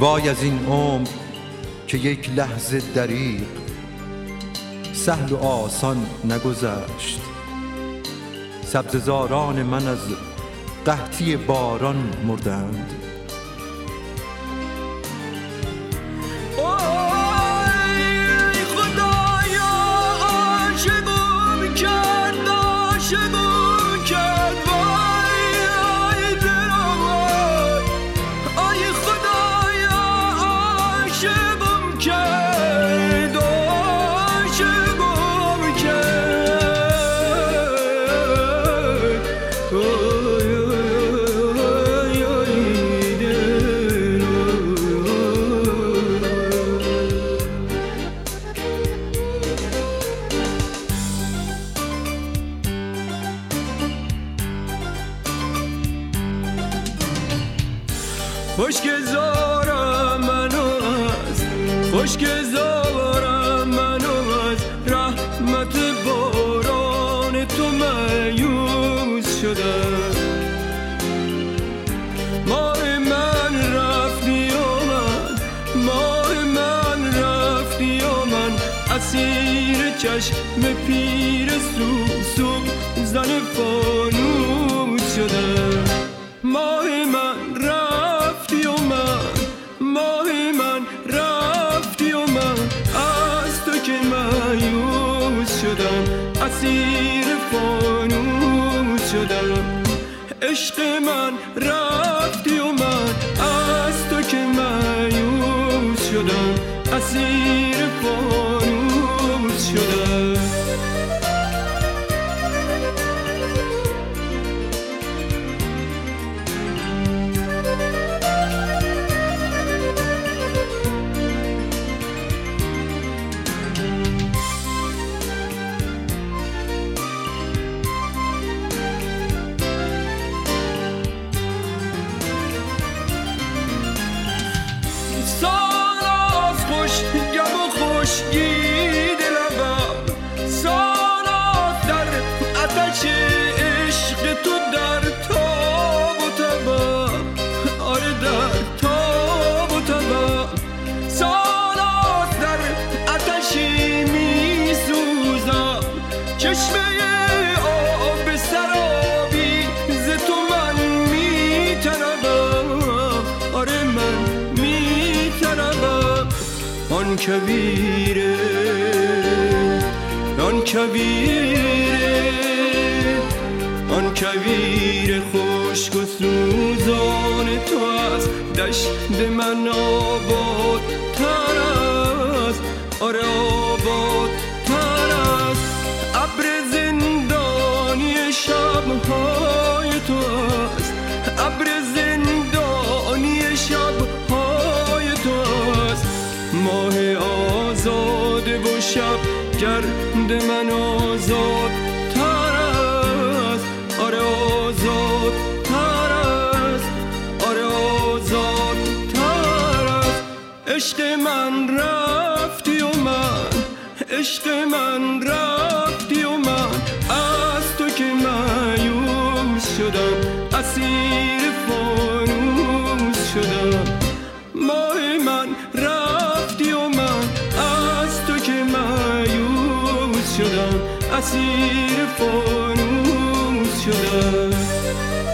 وای از این عمر که یک لحظه دریغ سهل و آسان نگذشت. سبززاران من از قحطی باران مردند. خشک‌زارم منو از رحمت باران تو مایوس شدم. ماه من رفتی و من اسیر چشم پیر سوسو زن فانوس شدم. ماه من رفتی و ماه من رفتی و من از تو که مایوس شدم، اسیر فانوس شدم. عشق من رفتی و من از تو که مایوس شدم، اسیر فانوس شدم. آن کویر خشک و سوزان تو از دشت من آباد تر است. آره آباد تر است. ابر زندانی شبهای تو است. ابر زندانی شبهای تو است. ماه آزاده و شب گرد من آزاد تر است. آره آزاد تر است. آره آزاد تر است. عشق من رفتی و عشق من رفتی و من از تو که مایوس شدم، اسیر فانوس شدم. ماه من رفتی و من از تو که مایوس شدم، اسیر فانوس شدم.